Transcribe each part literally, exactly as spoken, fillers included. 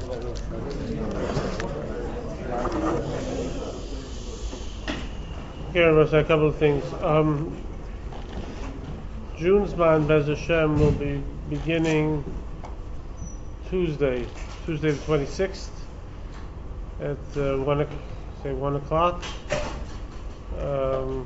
Here was a couple of things. Um, June's man Bez Hashem will be beginning Tuesday, Tuesday the twenty-sixth at uh, one, say one o'clock. Um,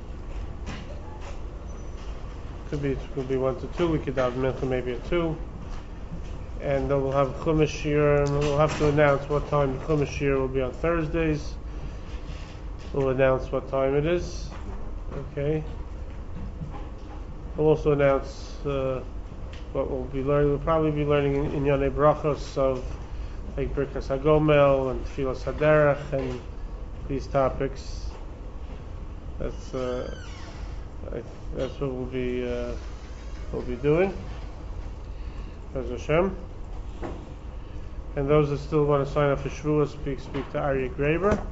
could be could be one to two. We could have mincha maybe at two, and then we'll have Chumash year, and we'll have to announce what time the Chumash year will be on Thursdays. We'll announce what time it is. Okay. We'll also announce uh, what we'll be learning. We'll probably be learning in, in Yonei Brachos of like Birkas HaGomel and Tfilas HaDerech and these topics. That's uh, I, that's what we'll be uh, we'll be doing. Bez Hashem. And those that still want to sign up for Shvuah, speak speak to Aryeh Graber.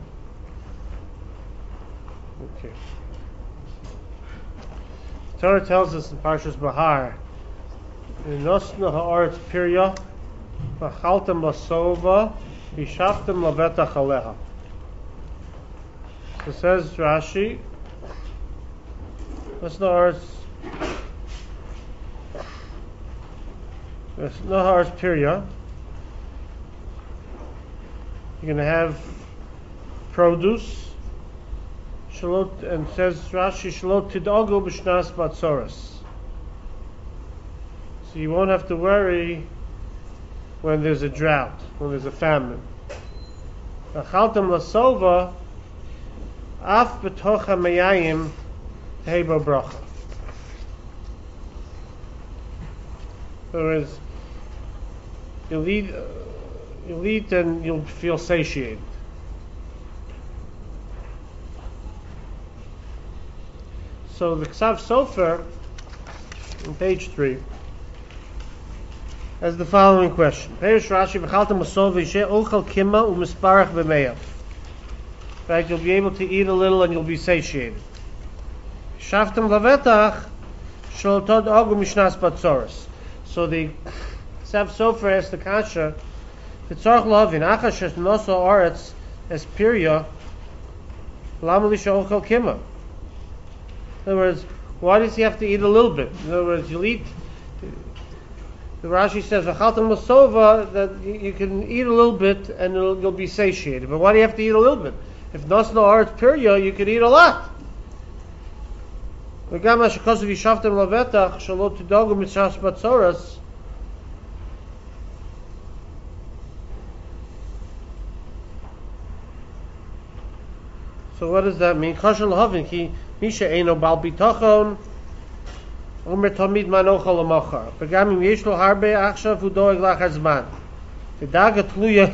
Okay. The Torah tells us in Parshas Bahar, "Nosna ha'aretz pirya, v'chaltem lasova, v'shaftem lavetach aleha." So says Rashi, "Nosna ha'aretz, nosna ha'aretz pirya." You're going to have produce. And says Rashi, Shalot Tidagu B'Shnas Batzoros. So you won't have to worry when there's a drought, when there's a famine. Achaltam Lasova Af B'Tocha Meyayim Tehebo Bracha. In other words, you'll eat, you'll eat and you'll feel satiated. So the Ksav Sofer, on page three, has the following question. Perish Rashi v'chaltem masov v'yisheh ochel kima u'misparach b'meyav. In fact, you'll be able to eat a little and you'll be satiated. Shaftem lavetach shel tod ogu mishnas batzoros. So the Ksav Sofer asks the kasha, v'tzorach lovin achas shes noso aretz es pirya lama lisha ochel kima. In other words, why does he have to eat a little bit? In other words, you'll eat. The Rashi says, "V'chaltem masova," that you can eat a little bit and it'll, you'll be satiated. But why do you have to eat a little bit? If nosno aretz pirya, you could eat a lot. V'gam ha'shekos v'yishavtem lavetach shalot tidagu mitzvas batzoros. So what does that mean? Kashal havin ki. Misha eino bal bitachon omer tamid manochal lamachar. V'gam im yesh lo harbe achshav hu doeg lach hazman. V'daga tluya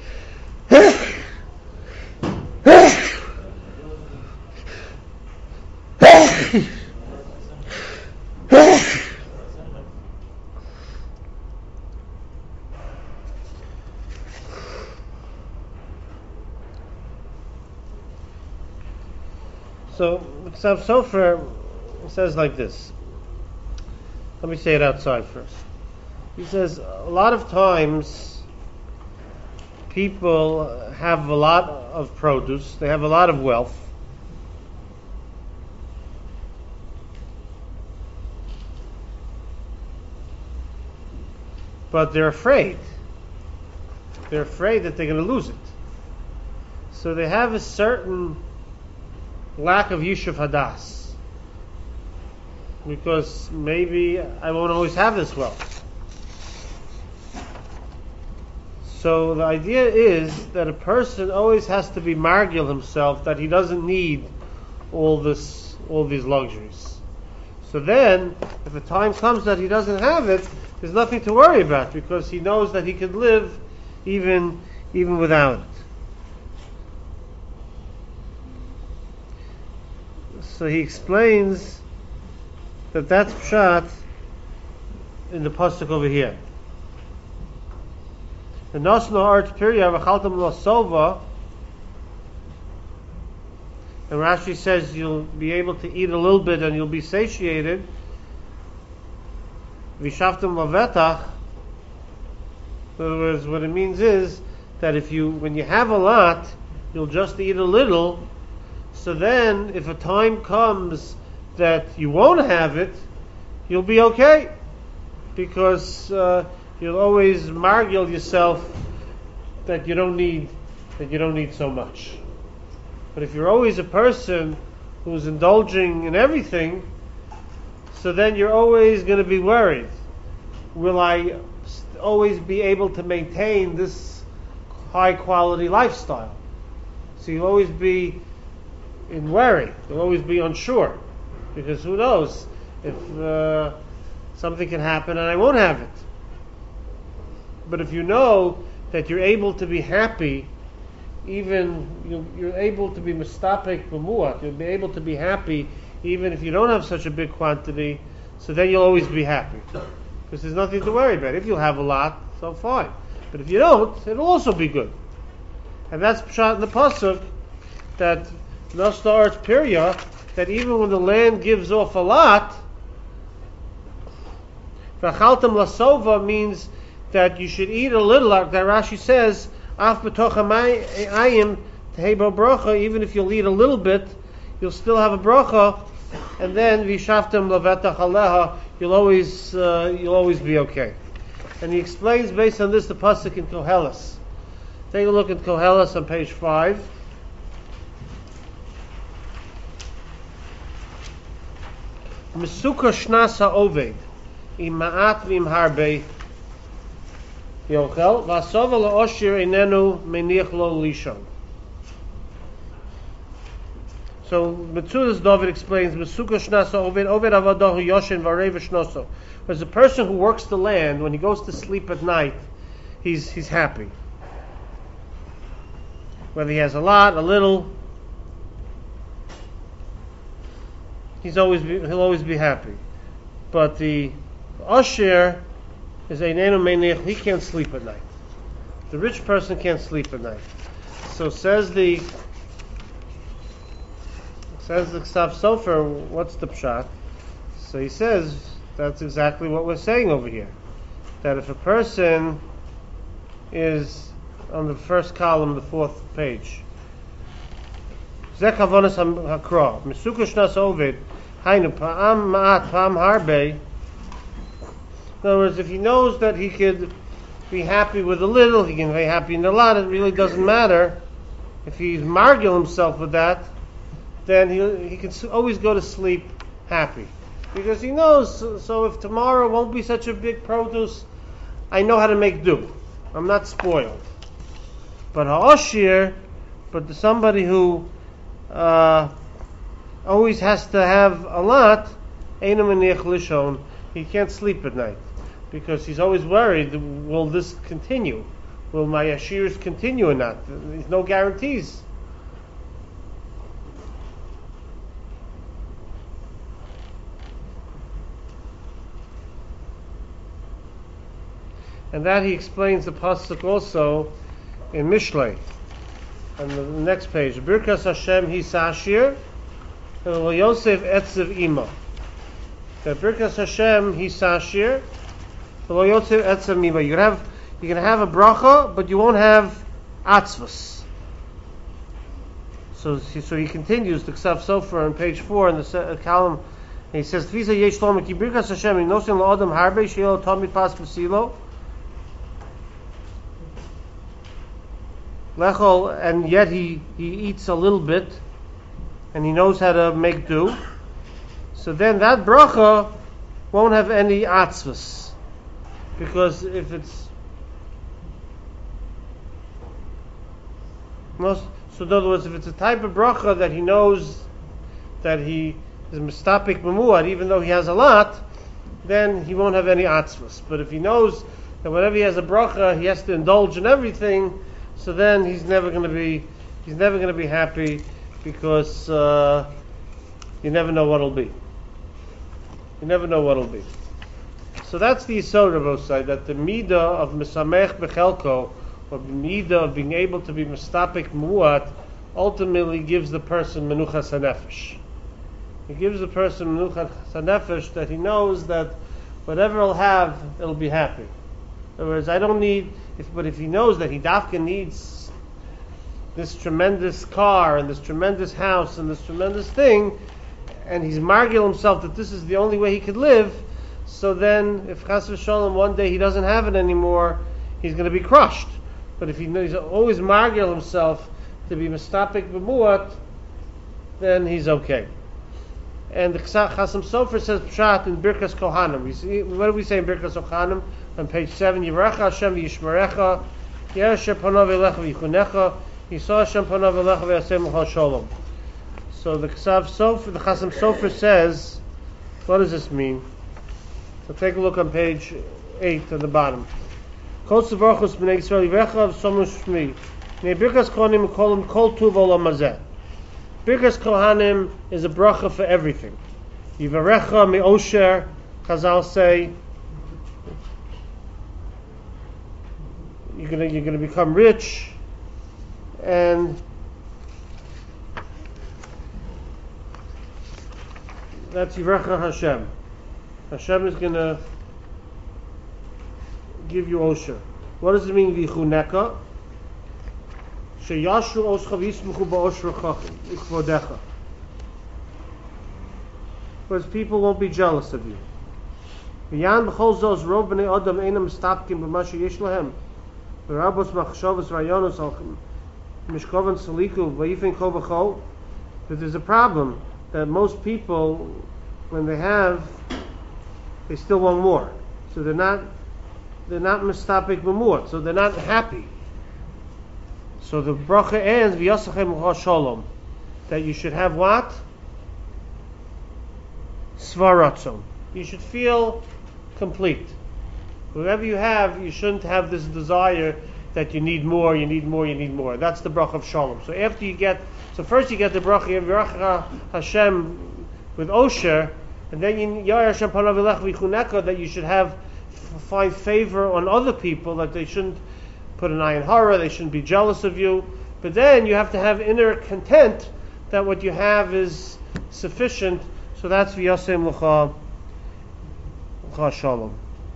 So, Ksav Sofer says like this. Let me say it outside first. He says, a lot of times people have a lot of produce, they have a lot of wealth, but they're afraid. They're afraid that they're going to lose it. So they have a certain lack of Yishuv Hadas, because maybe I won't always have this wealth. So the idea is that a person always has to be margil himself that he doesn't need all this, all these luxuries. So then, if a time comes that he doesn't have it, there's nothing to worry about, because he knows that he could live even even without it. So he explains that that's pshat in the pasuk over here. The nosno aretz pirya v'chaltem lasova, and Rashi says you'll be able to eat a little bit and you'll be satiated. V'shaftem lavetach In other words, what it means is that if you, when you have a lot, you'll just eat a little. So then, if a time comes that you won't have it, you'll be okay, because uh, you'll always margil yourself that you don't need that you don't need so much. But if you're always a person who's indulging in everything, so then you're always going to be worried. Will I always be able to maintain this high quality lifestyle? So you'll always be in worry. You'll always be unsure, because who knows if uh, something can happen and I won't have it. But if you know that you're able to be happy, even you're, you're able to be mistapek b'muat, you'll be able to be happy even if you don't have such a big quantity, so then you'll always be happy, because there's nothing to worry about. If you'll have a lot, so fine. But if you don't, it'll also be good. And that's pshat in the pasuk that Nasta Arts Pirya, that even when the land gives off a lot, V'achaltem lasova means that you should eat a little. That Rashi says, Af b'tochamayim tehebo bracha. Even if you'll eat a little bit, you'll still have a bracha. And then v'shaftem levetach aleha. You'll always uh, you'll always be okay. And he explains based on this the pasuk in Koheles. Take a look at Koheles on page five. Mesuka shnasa oved im ma'at v'im harbe yochel v'asova la'oshir einenu meniach lo lishon. So Metzudas David explains Mesuka shnasa oved oved avadahu yoshin v'arei v'shnoso. As a person who works the land, when he goes to sleep at night, he's he's happy. Whether he has a lot, a little, he's always be, he'll always be happy. But the Asher is einenu meniach, he can't sleep at night. The rich person can't sleep at night. So says the says the Ksav Sofer, what's the pshat? So he says that's exactly what we're saying over here. That if a person is on the first column, the fourth page, Zeh kavanas hakra, Mesuka shnas oved, hainu pa'am ma'at pa'am harbe. In other words, if he knows that he could be happy with a little, he can be happy in a lot, it really doesn't matter. If he's margil himself with that, then he he can always go to sleep happy. Because he knows, so, so if tomorrow won't be such a big produce, I know how to make do. I'm not spoiled. But ha'oshir, but somebody who uh, always has to have a lot, einu meniach lishon, he can't sleep at night. Because he's always worried, will this continue? Will my ashirs continue or not? There's no guarantees. And that he explains the pasuk also in Mishlei, on the next page. Birkas Hashem hi sashir, and Yosef etzev ima. That Birkas Hashem hi sashir, and Yosef etzev ima. You can have you can have a bracha, but you won't have atzvus. So so he continues the Ksav Sofer on page four in the column. And he says, "Tvisa yesh lomik Birkas Hashem inosin laadam harbe she'el tamid pas v'silo." Lechol, and yet he, he eats a little bit, and he knows how to make do. So then that bracha won't have any atzvus, because if it's most, so in other words, if it's a type of bracha that he knows that he is mistapik b'muad, even though he has a lot, then he won't have any atzvus. But if he knows that whenever he has a bracha, he has to indulge in everything, so then he's never going to be he's never going to be happy, because uh, you never know what'll be. You never know what'll be. So that's the yisod of Osai, that the midah of misamech bechelko, or the midah of being able to be mistapik muat, ultimately gives the person menuchas hanefesh. It gives the person menuchas hanefesh, that he knows that whatever he'll have, it'll be happy. In other words, I don't need, if, but if he knows that he dafka needs this tremendous car and this tremendous house and this tremendous thing, and he's margil himself that this is the only way he could live, so then if chas v'sholom one day he doesn't have it anymore, he's going to be crushed. But if he knows, he's always margil himself to be mistapik b'muat, then he's okay. And the Chasam Sofer says pshat in Birkas Kohanim. We see, what do we say in Birkas Kohanim on page seven? Yivarecha Hashem v'yishmerecha, Yerasher panav elecha v'yichunecha, Yisah Hashem panav elecha v'yasem l'cha sholom. So the Chasam Sofer, the Chasam Sofer says, what does this mean? So take a look on page eight at the bottom. Kol tzvarchus b'nei Yisrael yivarecha v'somu shmi. Nei Birkas Kohanim kolam kol tuv olam hazeh. Birkas Kohanim is a bracha for everything. Yivarecha me'osher, Chazal say, you're gonna you're gonna become rich, and that's Yivarecha Hashem. Hashem is gonna give you osher. What does it mean, vichuneka? Sheyashru oscha v'yismuchu ba'oshrecha ikvodecha. Because people won't be jealous of you. V'yan b'chol zos rov b'nei adam einam mistapkim b'ma sheyesh lahem. V'rabos machshavos rayonos al mishkovan saliku v'yifin kol v'chol. But there's a problem that most people, when they have, they still want more. So they're not they're not mistapik b'muat. So they're not happy. So the bracha ends v'yasachem shalom, that you should have what? Svaratzon. You should feel complete. Whatever you have, you shouldn't have this desire that you need more, you need more, you need more. That's the bracha of shalom. So after you get, so first you get the bracha v'yiracha Hashem with osher, and then you Yar Hashem panav elech v'chuneka, that you should have find favor on other people, that they shouldn't put an ayin hara, they shouldn't be jealous of you. But then you have to have inner content that what you have is sufficient. So that's v'yasem l'cha l'cha shalom.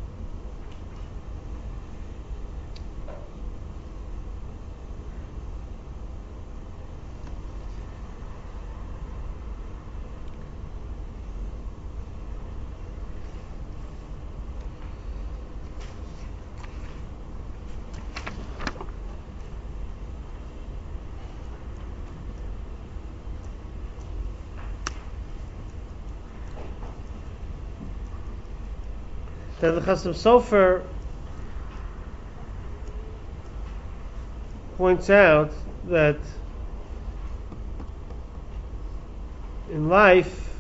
Then the Chasam Sofer points out that in life,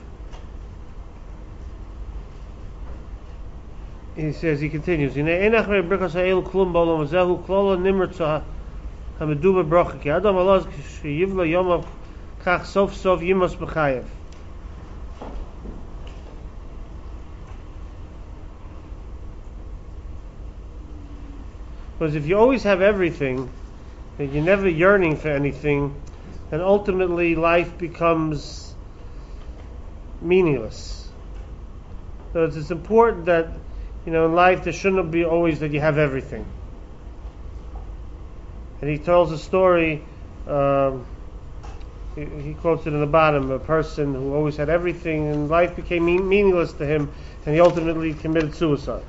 he says, he continues, in enach me birkas ha'el klum b'olam hazehu klola nimrtza ha'meduba bracha ki adam alaz yivla yomav kach sof sof yimos b'chayev. Because if you always have everything, and you're never yearning for anything, then ultimately life becomes meaningless. So it's, it's important that, you know, in life there shouldn't be always that you have everything. And he tells a story, um, he, he quotes it in the bottom, a person who always had everything and life became mean, meaningless to him, and he ultimately committed suicide.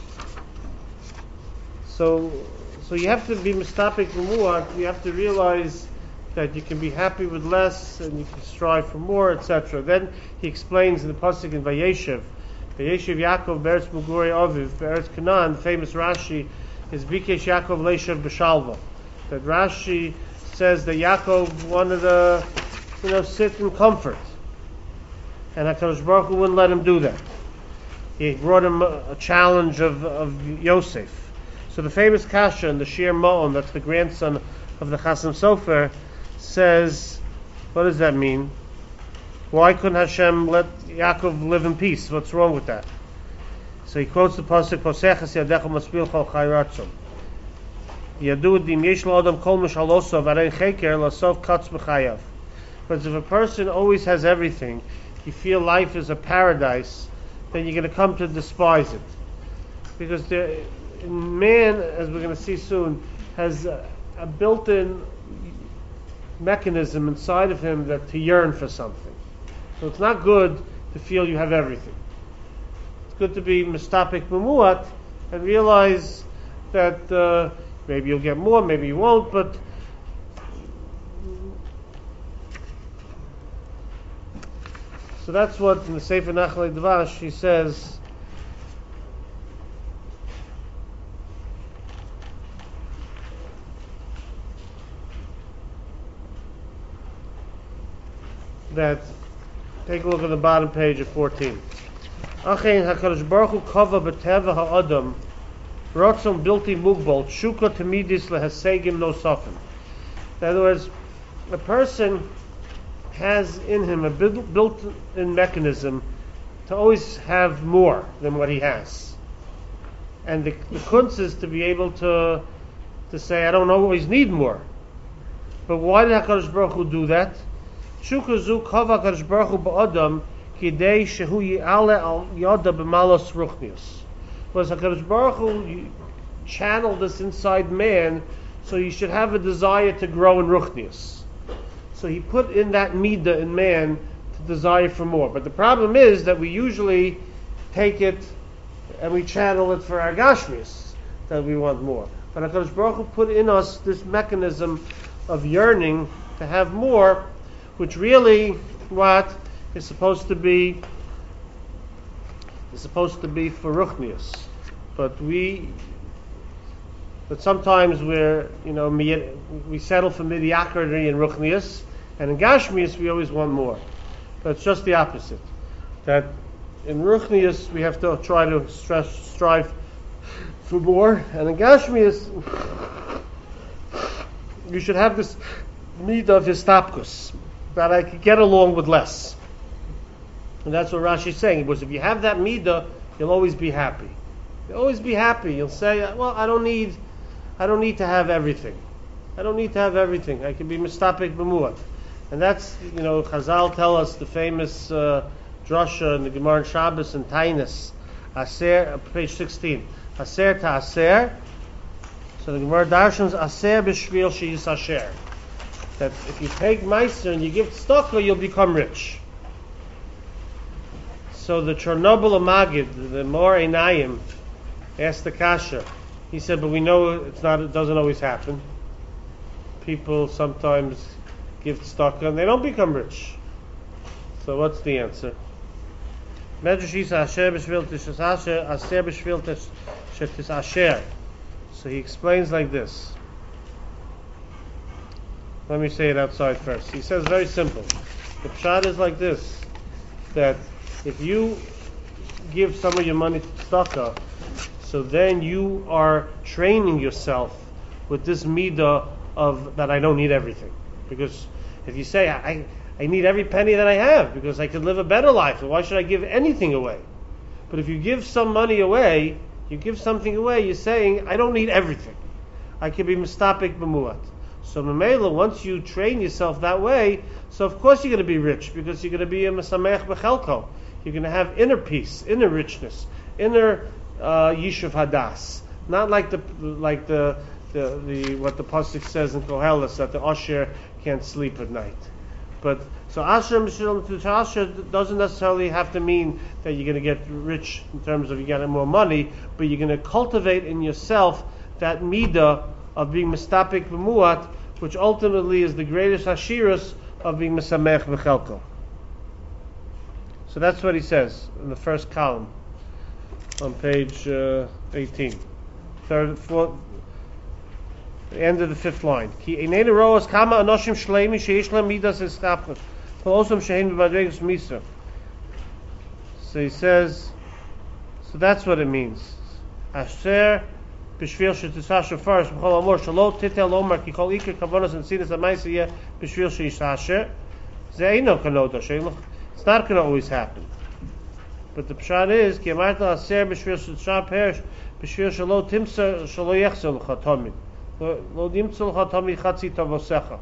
So, so you have to be mistapik b'muat. You have to realize that you can be happy with less and you can strive for more, et cetera. Then he explains in the pasuk in Vayeshev, Vayeshev Yaakov be'eretz Mugurei Aviv, be'eretz Canaan. Famous Rashi is Bikesh Yaakov leishav b'shalva. That Rashi says that Yaakov wanted to, you know, sit in comfort, and HaKadosh Baruch Hu wouldn't let him do that. He brought him a, a challenge of, of Yosef. So the famous Kasha in the Shir Mo'on, that's the grandson of the Chasam Sofer, says, what does that mean? Why couldn't Hashem let Yaakov live in peace? What's wrong with that? So he quotes the pasuk, Poseches yadecha maspil chol chayratzon. Yadu dim yesh la'adam kol mishalosav arein cheker lasov katz b'chayav. But if a person always has everything, you feel life is a paradise, then you're going to come to despise it. Because there, man, as we're going to see soon, has a, a built-in mechanism inside of him that to yearn for something. So it's not good to feel you have everything. It's good to be mistapik b'muat and realize that uh, maybe you'll get more, maybe you won't, but so that's what in the Sefer Nachalei Dvash he says. That take a look at the bottom page of fourteen. Achein HaKadosh Baruch Hu kava b'teva ha'adam rotzon bilti mugbal shuka temidis lehasegim no sofim. In other words, a person has in him a built-in mechanism to always have more than what he has, and the, the kunz is to be able to to say, I don't always need more. But why did HaKadosh Baruch Hu do that? Shukazu kava HaKadosh Baruch Hu ba'adam kidei shehu yi'ale al yada b'malos ruchnius. Was HaKadosh Baruch Hu channeled this inside man, so he should have a desire to grow in ruchnius. So he put in that midah in man to desire for more. But the problem is that we usually take it and we channel it for our gashmis, that we want more. But HaKadosh Baruch Hu put in us this mechanism of yearning to have more, which really, what is supposed to be is supposed to be for ruchnius. But we, but sometimes we're, you know, we settle for mediocrity in ruchnius, and in gashmius we always want more. But it's just the opposite. That in ruchnius we have to try to stress, strive for more, and in gashmius you should have this midah of histapkus, that I could get along with less. And that's what Rashi is saying. Because if you have that midah, you'll always be happy. You'll always be happy. You'll say, well, I don't need I don't need to have everything. I don't need to have everything. I can be mistapik b'muat. And that's, you know, Chazal tell us the famous uh, drasha in the Gemara in Shabbos and Tainus, Aser, uh, page sixteen. Aser ta aser. So the Gemara darshans aser b'shvil she'yis asher. That if you take meiser and you give tzedakah, you'll become rich. So the Chernobyl Magid, the Mor Einayim, asked the Kasha. He said, but we know it's not. It doesn't always happen. People sometimes give tzedakah and they don't become rich. So what's the answer? So he explains like this. Let me say it outside first. He says very simple. The pshat is like this, that if you give some of your money to tzedakah, so then you are training yourself with this midah of that I don't need everything. Because if you say, I, I need every penny that I have because I could live a better life, so why should I give anything away? But if you give some money away, you give something away, you're saying, I don't need everything. I can be mistapik b'muat. So Mamela, once you train yourself that way, so of course you're going to be rich, because you're going to be a mesamech b'chelko. You're going to have inner peace, inner richness, inner uh, yishuv hadas. Not like the like the the, the what the pasuk says in Koheles, that the Asher can't sleep at night. But so Asher Asher doesn't necessarily have to mean that you're going to get rich in terms of you getting more money, but you're going to cultivate in yourself that midah of being mistapik b'muat, which ultimately is the greatest hashirus of being mesamech b'chelko. So that's what he says in the first column on page uh, eighteen, third, fourth, the end of the fifth line. Ki einene roas kama anoshim shleimi sheish lem midas estapchus, kolosam shehin b'madregus misa. So he says, so that's what it means. Asher b'shvil shetisasher first b'chol amor shalo titel omar ki kol iker kavonas and sinas amaisa yeh b'shvil sheisasher ze eino kanoda sheilach. It's not going to always happen. But the pshat is, ki amarta aser b'shvil shetisasher perish b'shvil shalo timsa shalo yechzel l'chatomim lo dimtzel l'chatomim chatzi tavosecha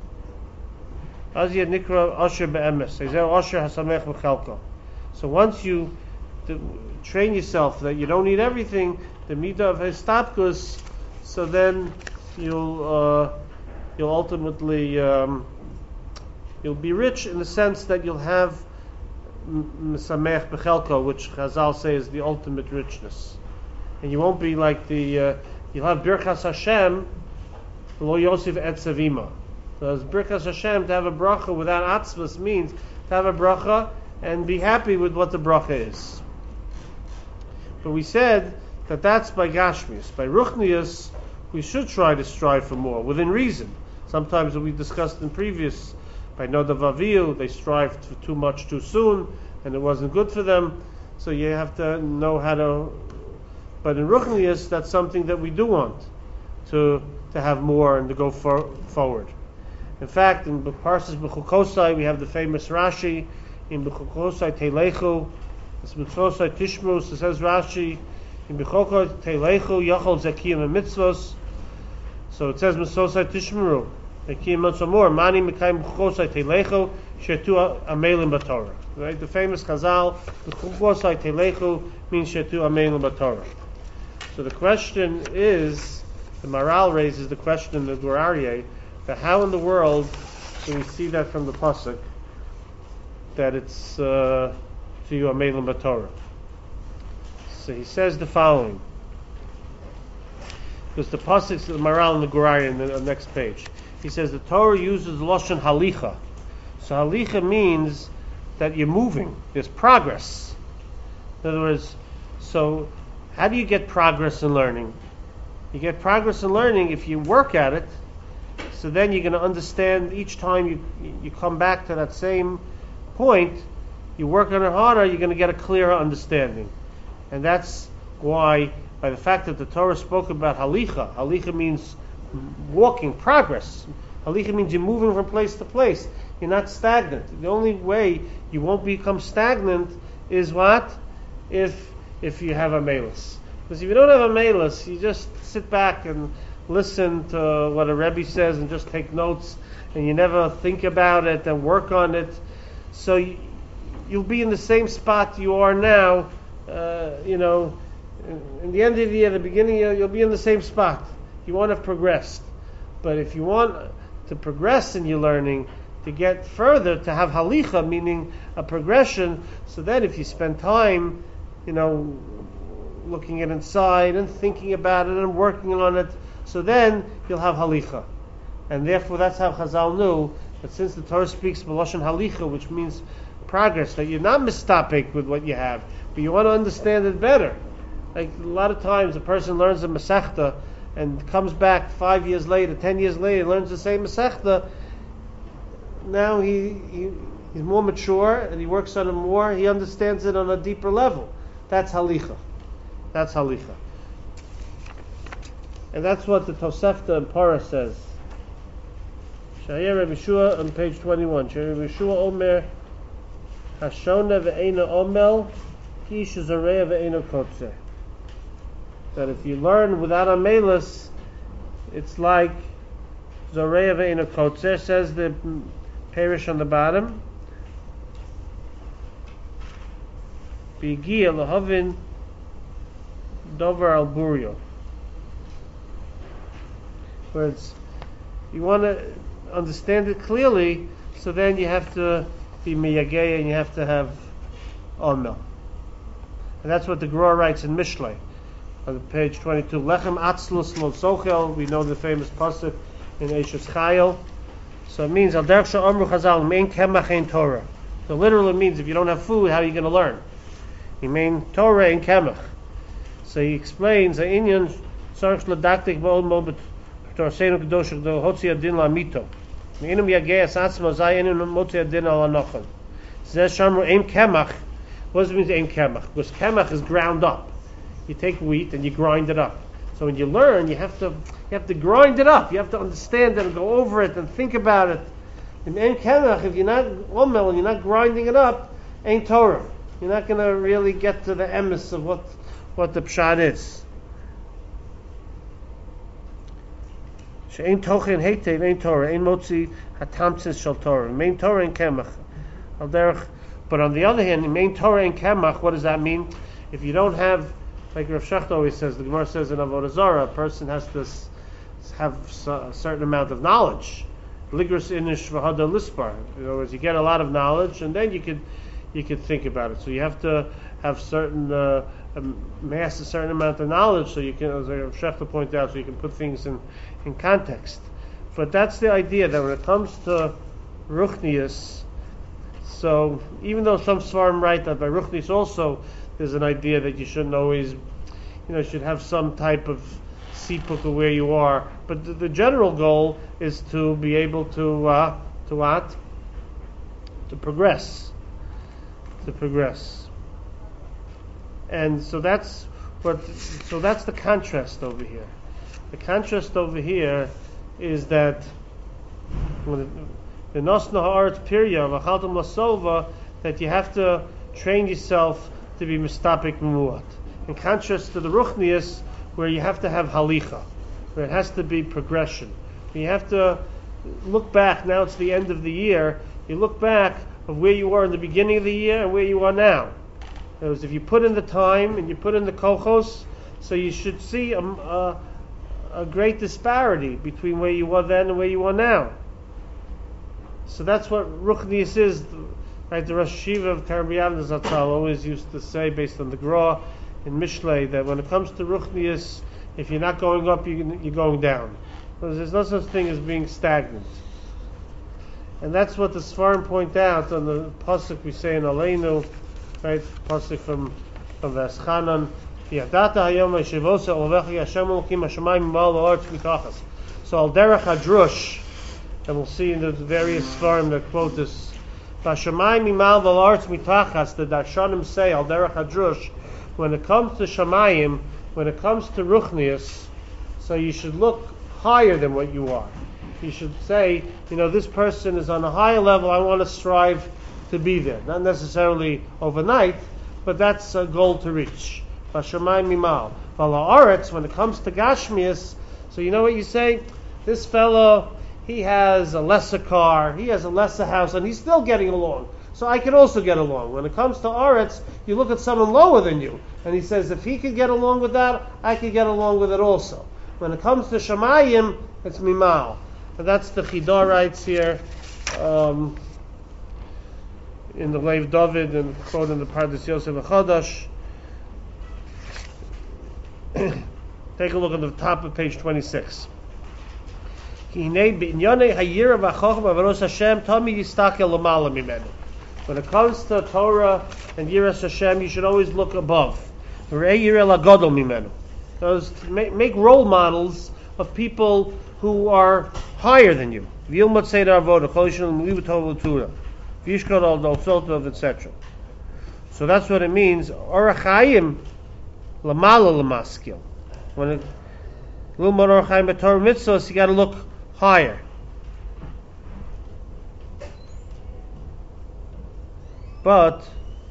az yed nikra asher be'emes zeh asher hasamech b'chelko. So once you to train yourself that you don't need everything, the midah of histapkus, so then you'll uh, you'll ultimately um, you'll be rich in the sense that you'll have Mesamech Bechelko, which Chazal say is the ultimate richness. And you won't be like the, uh, you'll have Birchas Hashem, Lo Yosef Etzavima. So as Birchas Hashem, to have a bracha without atzvus means to have a bracha and be happy with what the bracha is. But we said that that's by Gashmius. By Ruchnius, we should try to strive for more, within reason. Sometimes we discussed in previous by Nodav Avihu, they strived for too much too soon, and it wasn't good for them. So you have to know how to. But in Ruchnius, that's something that we do want to to have more and to go for, forward. In fact, in Parshas Bechukosai, we have the famous Rashi in Bechukosai Teilechu, it's Mitzvosai Tishmus. It says Rashi in Bechukosai Teilechu Yachol Zakiyim and Mitzvos. So it says Mitzvosai Tishmeru. Right, the famous Chazal, means shetu amelim b'Torah. So the question is, the Maral raises the question in the Gur Aryeh, that how in the world do we see that from the pasuk that it's uh, to you amelim b'Torah? So he says the following, because the pasuk is the Maral in the Gur Aryeh in the next page. He says the Torah uses lashon halicha. So halicha means that you're moving. There's progress. In other words, so how do you get progress in learning? You get progress in learning if you work at it. So then you're going to understand each time you you come back to that same point. You work on it harder. You're going to get a clearer understanding, and that's why by the fact that the Torah spoke about halicha. Halicha means walking, progress. Halicha means you're moving from place to place. You're not stagnant. The only way you won't become stagnant is what? If if you have a melus. Because if you don't have a melus, you just sit back and listen to what a Rebbe says and just take notes, and you never think about it and work on it. So you, you'll be in the same spot you are now. Uh, you know, in, in the end of the year, the beginning, you'll, you'll be in the same spot. You want to have progressed. But if you want to progress in your learning, to get further, to have halicha, meaning a progression, so that if you spend time, you know, looking at inside and thinking about it and working on it, so then you'll have halicha. And therefore that's how Chazal knew that since the Torah speaks b'lashon halicha, which means progress, that you're not mistapik with what you have, but you want to understand it better. Like a lot of times a person learns a Masechta and comes back five years later, ten years later, learns the same Masechta. Now he, he he's more mature and he works on it more. He understands it on a deeper level. That's halicha. That's halicha. And that's what the Tosefta and Parah says. Sha'yer Rabbi Shua on page twenty-one. Sha'yer Rabbi Shua Omer Hashona ve'ena omel ki shezareya ve'ena kotze. That if you learn without a melus, it's like Zoreya ve'ena kotzer, says the parish on the bottom. Bigia lahavin dover al burio. Where it's, you want to understand it clearly, so then you have to be miyageh and you have to have omel. And that's what the Gra writes in Mishlei. On page twenty-two, Lechem Atzlus Lo Sochel, we know the famous pasuk in Eishes Chayil. So it means, Al Derech She'amru Chazal, Mein Kemach Ein Torah. So literally it means, if you don't have food, how are you going to learn? You mean Torah Ein Kemach. So he explains, the Inyan Tzarech L'Daktik Ba'ol Mo B'Torseinu Kedosh G'do Hotzi Adin La'amito. Me'inum Yagei Asatzma Zay Inum Motzi Adin La'anochon. Zeh Shamru Ein Kemach. What does it mean Ein Kemach? Because Kemach is ground up. You take wheat and you grind it up. So when you learn, you have to you have to grind it up. You have to understand it and go over it and think about it. In Ein Kemach, if you're not omel and you're not grinding it up, ain't Torah. You're not going to really get to the emes of what what the pshat is. She'ein tochen heitev ein Torah, ein motzi hatamtzis shel Torah. Main Torah in Kemach. Al derech. But on the other hand, in main Torah in Kemach, what does that mean? If you don't have like Rav Shecht always says, the Gemara says in Avodah Zarah, a person has to s- have s- a certain amount of knowledge. Ligros inish v'hada lispar. In other words, you get a lot of knowledge, and then you could you could think about it. So you have to have certain uh, amass a certain amount of knowledge, so you can, as Rav Shecht pointed out, so you can put things in in context. But that's the idea, that when it comes to Ruchnius, so even though some Svarim write that by Ruchnius also there's an idea that you shouldn't always, you know, should have some type of sipuk of where you are, but the, the general goal is to be able to uh, to what? To progress, to progress, and so that's what. So that's the contrast over here. The contrast over here is that the Nosna Haaretz Pirya V'chaltam Lasova, that you have to train yourself to be mistapik muat. In contrast to the Ruchnius, where you have to have halicha, where it has to be progression. You have to look back. Now it's the end of the year. You look back of where you were in the beginning of the year and where you are now. In other words, if you put in the time and you put in the kochos, so you should see a, a, a great disparity between where you were then and where you are now. So that's what Ruchnius is. Right, the Rosh Hashiva of Karabiyam Zatzal always used to say, based on the Gra in Mishlei, that when it comes to Ruchnius, if you're not going up, you, you're going down. Because there's no such thing as being stagnant. And that's what the Svarim point out on the pasuk we say in Aleinu, right? Pasuk from from Veschanan. Yadata hayom yeshivosa olavecha Hashem Elokim hashamayim imal v'aretz mitachas. So al derech hadrush, and we'll see in the various Svarim that quote this. Vashamayim imal v'aretz mitachas. The Darshanim say al derech hadrush. When it comes to Shamayim, when it comes to Ruchnius, so you should look higher than what you are. You should say, you know, this person is on a higher level, I want to strive to be there. Not necessarily overnight, but that's a goal to reach. Vashamayim mimal. V'la'aretz, when it comes to Gashmias, so you know what you say? This fellow, he has a lesser car, he has a lesser house, and he's still getting along. So I can also get along. When it comes to Aretz, you look at someone lower than you, and he says, if he could get along with that, I could get along with it also. When it comes to Shamayim, it's Mimal. And that's the Chidah writes here, um, in the Leiv David, and quote in the Pardes Yosef HaChadash. Take a look at the top of page twenty-six. When it comes to Torah and Yiras Hashem, you should always look above. Those, make, make role models of people who are higher than you. et cetera. So that's what it means. Orachayim lamala lamaskil. When it Lumar Orachayim b'Torah mitzvahs, you got to look higher. But,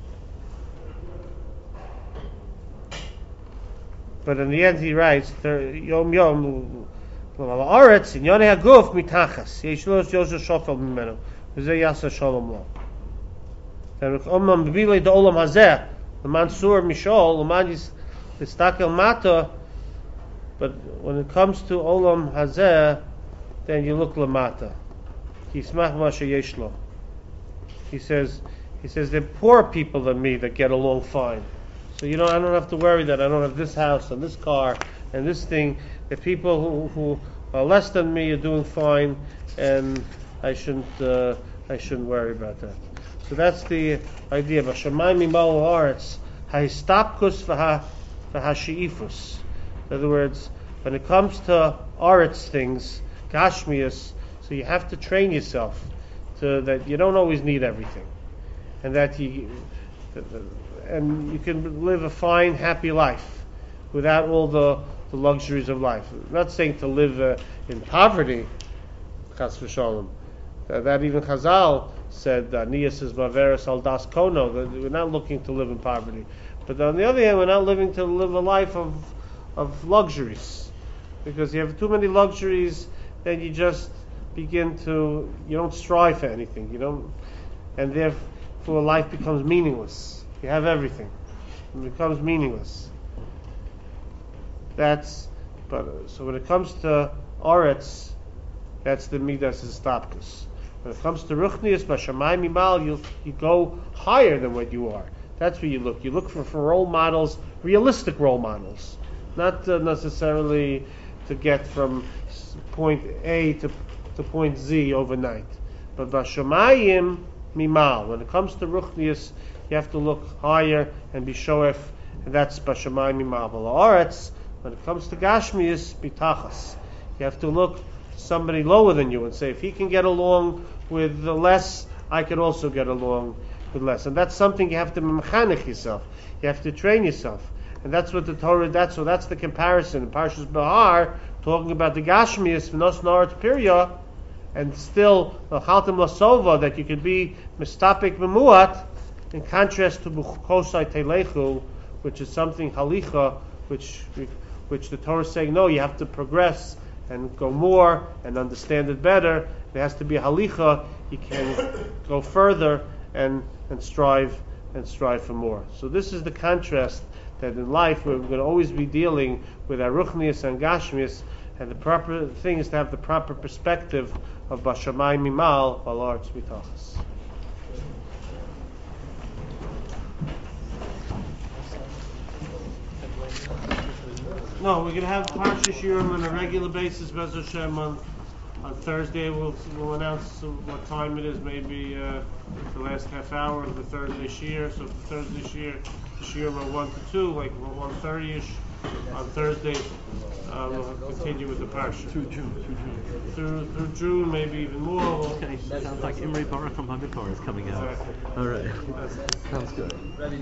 but in the end he writes, Yom Yom, La'aretz, in Yonei HaGuf, mitachas, Yeshlos Yosef Shofel mimenu, v'zeh Yasa Shalom Lo. Then, Omnam b'bilei da'olam hazeh, l'man sur mishol, l'man yistakel mata, but when it comes to olam hazeh, then you look lamata. Yismach masha yeshlo. He says, He says, there are poor people than me that get along fine. So you know, I don't have to worry that I don't have this house and this car and this thing. The people who, who are less than me are doing fine, and I shouldn't uh, I shouldn't worry about that. So that's the idea. Vashamayim mimal haaretz ha'istapkus v'hashi'ifus. In other words, when it comes to aretz things, gashmias, so you have to train yourself to that you don't always need everything. And that you, and you can live a fine, happy life without all the, the luxuries of life. I'm not saying to live uh, in poverty, chas v'shalom. That, that even Chazal said, "Niyas is maveres al das kono." That we're not looking to live in poverty, but on the other hand, we're not living to live a life of of luxuries, because you have too many luxuries, then you just begin to you don't strive for anything. You don't, and therefore. For life becomes meaningless. You have everything. It becomes meaningless. That's, but uh, so when it comes to Oretz, that's the Midas Istapkus. When it comes to Ruchnius, Bashamayim Mimal, you you go higher than what you are. That's where you look. You look for, for role models, realistic role models, not uh, necessarily to get from point A to to point Z overnight. But Bashamayim Mimal, when it comes to Ruchnius, you have to look higher and be shoef, and that's Bashamayim Mimal. Oretz, when it comes to Gashmius, Bitachas, you have to look somebody lower than you and say, if he can get along with less, I could also get along with less. And that's something you have to mechanech yourself. You have to train yourself. And that's what the Torah, that's so that's the comparison. In Parshas Behar, talking about the Gashmias, V'nos Naretz Pirya, and still the Chaltem Lasova, that you could be Mistapik Memuat, in contrast to Buchosai Telechu, which is something Halicha, which which the Torah is saying, no, you have to progress and go more and understand it better. There has to be a halicha. You can go further and and strive and strive for more. So this is the contrast that in life we're going to always be dealing with our ruchnius and gashmius, and the proper thing is to have the proper perspective of Bashamay Mimal Balarts Mitachas. No, we're going to have Parsha Shiurim on a regular basis, Bez Hashem, on, on Thursday. We'll, we'll announce what time it is, maybe uh, the last half hour of the Thursday Shiur. So for Thursday Shiur, the Shiurim are one to two, like one thirty-ish. On Thursday, uh, we'll continue with the Parsha. Through June, through June. Through, through June, maybe even more. We'll Okay, sounds like Imre Baruch from Hamikor is coming out. Exactly. All right. Sounds good.